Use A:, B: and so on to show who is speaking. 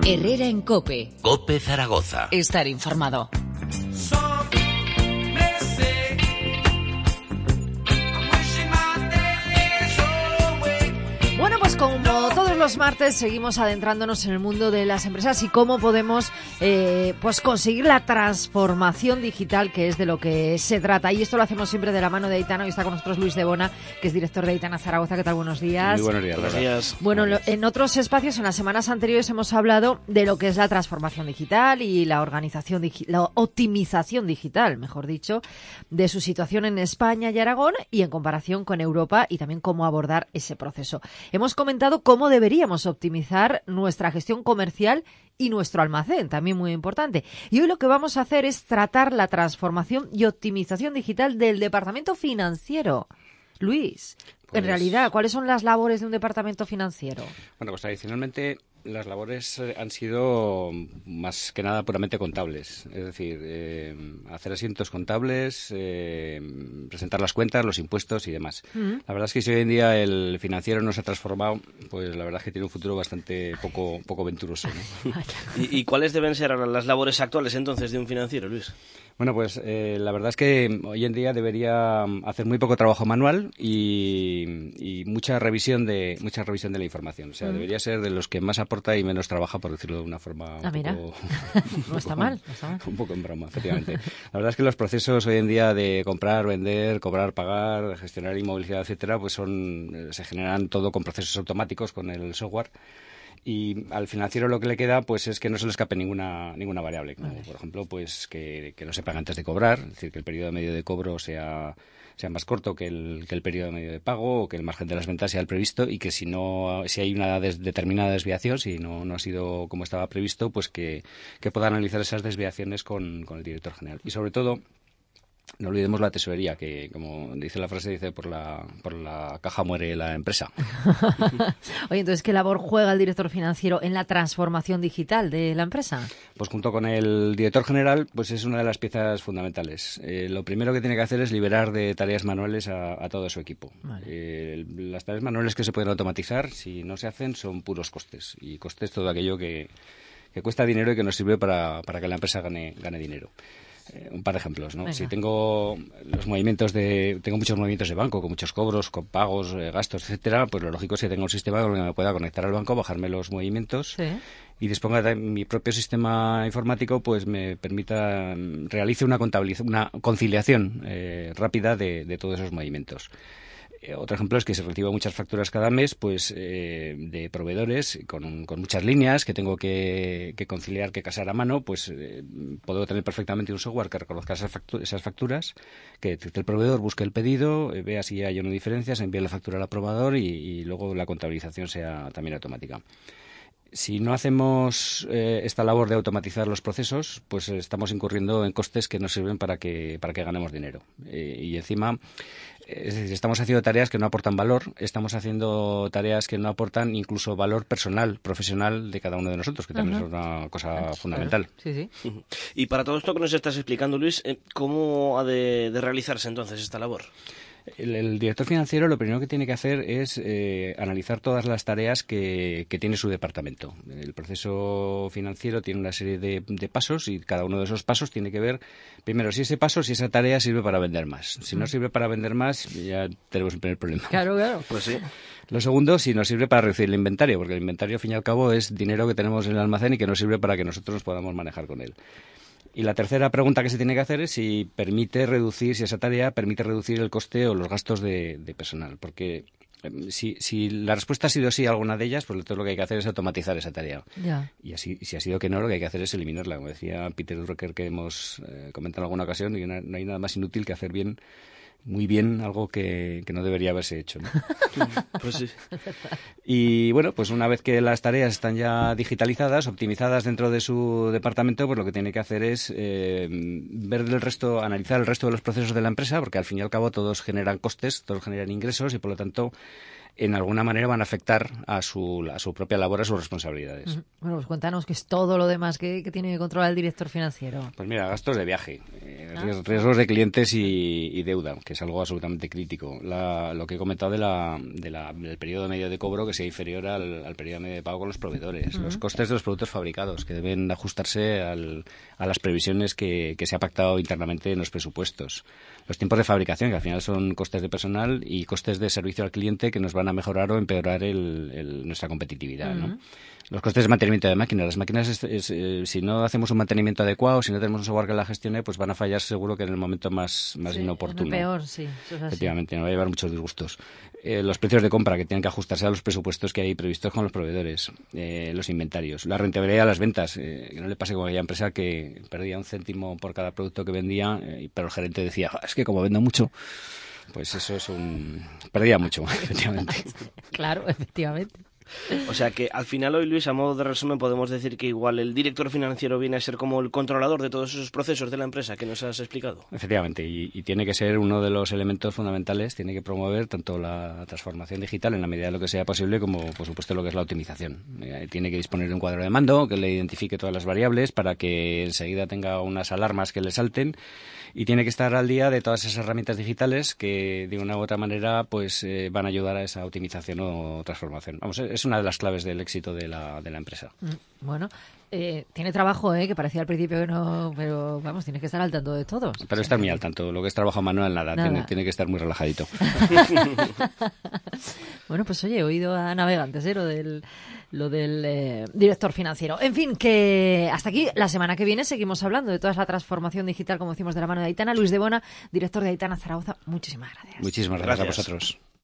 A: Herrera en COPE.
B: COPE Zaragoza.
A: Estar informado. Bueno, pues como todos los martes seguimos adentrándonos en el mundo de las empresas y cómo podemos pues conseguir la transformación digital, que es de lo que se trata. Y esto lo hacemos siempre de la mano de Aitana. Hoy está con nosotros Luis de Bona, que es director de Aitana Zaragoza. ¿Qué tal? Buenos días.
C: Muy buenos días.
D: Buenos días.
A: Bueno, en otros espacios, en las semanas anteriores, hemos hablado de lo que es la transformación digital y la organización, la optimización digital, mejor dicho, de su situación en España y Aragón y en comparación con Europa, y también cómo abordar ese proceso. Hemos comentado cómo deberíamos optimizar nuestra gestión comercial y nuestro almacén, también muy importante. Y hoy lo que vamos a hacer es tratar la transformación y optimización digital del departamento financiero. Luis, en realidad, ¿cuáles son las labores de un departamento financiero?
C: Bueno, pues tradicionalmente las labores han sido más que nada puramente contables. Es decir, hacer asientos contables, presentar las cuentas, los impuestos y demás. La verdad es que si hoy en día el financiero no se ha transformado, pues la verdad es que tiene un futuro bastante poco venturoso, ¿no?
D: ¿Y cuáles deben ser las labores actuales entonces de un financiero, Luis?
C: Bueno, pues la verdad es que hoy en día debería hacer muy poco trabajo manual y mucha revisión de la información. O sea, debería ser de los que más aporta y menos trabaja, por decirlo de una forma
A: no está mal.
C: Un poco en broma, efectivamente. La verdad es que los procesos hoy en día de comprar, vender, cobrar, pagar, gestionar inmovilidad, etcétera, pues se generan todo con procesos automáticos con el software. Y al financiero lo que le queda pues es que no se le escape ninguna variable, como por ejemplo pues que no se pague antes de cobrar, es decir, que el periodo medio de cobro sea más corto que el periodo medio de pago, o que el margen de las ventas sea el previsto, y que si hay una determinada desviación, si no ha sido como estaba previsto, pues que pueda analizar esas desviaciones con el director general. Y sobre todo, no olvidemos la tesorería, que como dice la frase, dice por la caja muere la empresa.
A: Oye, entonces, ¿qué labor juega el director financiero en la transformación digital de la empresa? Pues
C: junto con el director general, pues es una de las piezas fundamentales. Lo primero que tiene que hacer es liberar de tareas manuales a todo su equipo. Vale. Las tareas manuales que se pueden automatizar, si no se hacen, son puros costes. Y costes todo aquello que cuesta dinero y que nos sirve para que la empresa gane dinero. Un par de ejemplos, ¿no? Venga. Si tengo muchos movimientos de banco, con muchos cobros, con pagos, gastos, etcétera, pues lo lógico es que tenga un sistema con el que me pueda conectar al banco, bajarme los movimientos, sí, y disponga de mi propio sistema informático, pues me permita realice una conciliación rápida de todos esos movimientos. Otro ejemplo es que se recibo muchas facturas cada mes, pues de proveedores con muchas líneas que tengo que conciliar, que casar a mano. Pues puedo tener perfectamente un software que reconozca esas facturas, que el proveedor busque el pedido, vea si hay una diferencia, se envíe la factura al aprobador y luego la contabilización sea también automática. Si no hacemos esta labor de automatizar los procesos, pues estamos incurriendo en costes que no sirven para que ganemos dinero. Y encima, es decir, estamos haciendo tareas que no aportan valor, estamos haciendo tareas que no aportan incluso valor personal, profesional de cada uno de nosotros, que también es una cosa fundamental.
A: Sí.
D: Y para todo esto que nos estás explicando, Luis, ¿cómo ha de realizarse entonces esta labor?
C: El director financiero lo primero que tiene que hacer es analizar todas las tareas que tiene su departamento. El proceso financiero tiene una serie de pasos y cada uno de esos pasos tiene que ver, primero, si esa tarea sirve para vender más. Si no sirve para vender más, ya tenemos el primer problema.
A: Claro.
D: Pues sí.
C: Lo segundo, si nos sirve para reducir el inventario, porque el inventario, al fin y al cabo, es dinero que tenemos en el almacén y que nos sirve para que nosotros nos podamos manejar con él. Y la tercera pregunta que se tiene que hacer es si esa tarea permite reducir el coste o los gastos de personal. Porque si la respuesta ha sido sí a alguna de ellas, pues todo lo que hay que hacer es automatizar esa tarea.
A: Ya.
C: Y si ha sido que no, lo que hay que hacer es eliminarla. Como decía Peter Drucker, que hemos comentado en alguna ocasión, y no hay nada más inútil que hacer muy bien algo que no debería haberse hecho, ¿no?
D: Pues sí.
C: Y bueno, pues una vez que las tareas están ya digitalizadas, optimizadas dentro de su departamento, pues lo que tiene que hacer es analizar el resto de los procesos de la empresa, porque al fin y al cabo todos generan costes, todos generan ingresos y por lo tanto en alguna manera van a afectar a su propia labor, a sus responsabilidades.
A: Bueno, pues cuéntanos qué es todo lo demás que tiene que controlar el director financiero.
C: Pues mira, gastos de viaje, riesgos de clientes y deuda, que es algo absolutamente crítico. Lo que he comentado del periodo medio de cobro, que sea inferior al periodo medio de pago con los proveedores. Los costes de los productos fabricados, que deben ajustarse a las previsiones que se ha pactado internamente en los presupuestos. Los tiempos de fabricación, que al final son costes de personal y costes de servicio al cliente que nos van a mejorar o empeorar nuestra competitividad, ¿no? Los costes de mantenimiento de máquinas. Las máquinas, si no hacemos un mantenimiento adecuado, si no tenemos un software que la gestione, pues van a fallar seguro que en el momento más inoportuno.
A: Peor, sí. Eso es así.
C: Efectivamente, nos va a llevar muchos disgustos. Los precios de compra, que tienen que ajustarse a los presupuestos que hay previstos con los proveedores. Los inventarios. La rentabilidad de las ventas. Que no le pase como aquella empresa que perdía 1 céntimo por cada producto que vendía, pero el gerente decía, es que como vendo mucho, pues eso perdía mucho, efectivamente.
A: Claro, efectivamente.
D: O sea que al final hoy, Luis, a modo de resumen, podemos decir que igual el director financiero viene a ser como el controlador de todos esos procesos de la empresa que nos has explicado.
C: Efectivamente, y tiene que ser uno de los elementos fundamentales, tiene que promover tanto la transformación digital en la medida de lo que sea posible como, por supuesto, lo que es la optimización. Tiene que disponer de un cuadro de mando que le identifique todas las variables para que enseguida tenga unas alarmas que le salten, y tiene que estar al día de todas esas herramientas digitales que de una u otra manera pues van a ayudar a esa optimización o transformación. Vamos, es una de las claves del éxito de la empresa.
A: Bueno, tiene trabajo, que parecía al principio que no, pero vamos, tienes que estar al tanto de todo.
C: Pero estar muy al tanto, lo que es trabajo manual nada. Tiene que estar muy relajadito.
A: Bueno, pues oye, he oído a navegantes, lo del director financiero. En fin, que hasta aquí, la semana que viene seguimos hablando de toda la transformación digital, como decimos, de la mano de Aitana. Luis de Bona, director de Aitana Zaragoza, muchísimas gracias.
C: Muchísimas gracias a vosotros.